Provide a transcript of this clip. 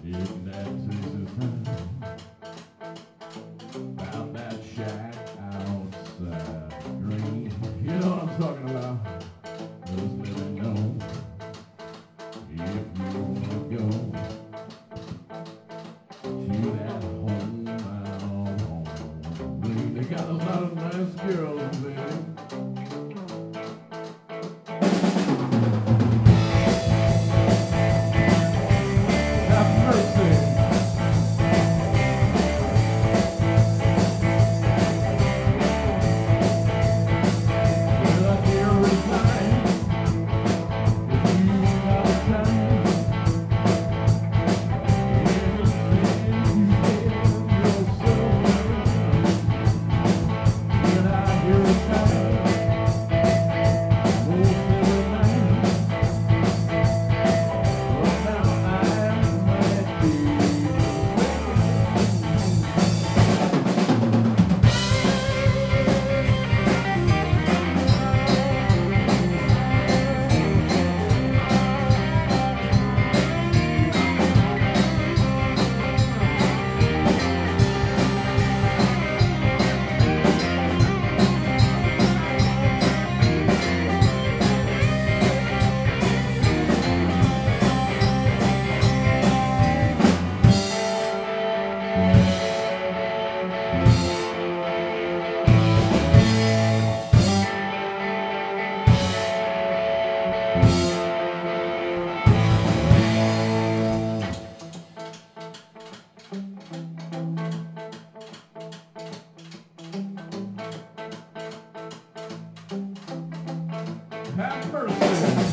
If that takes his time about that shack outside green. You know what I'm talking about? Just let me know if you wanna go to that home out on green. They got a lot of nice girls there. Have mercy.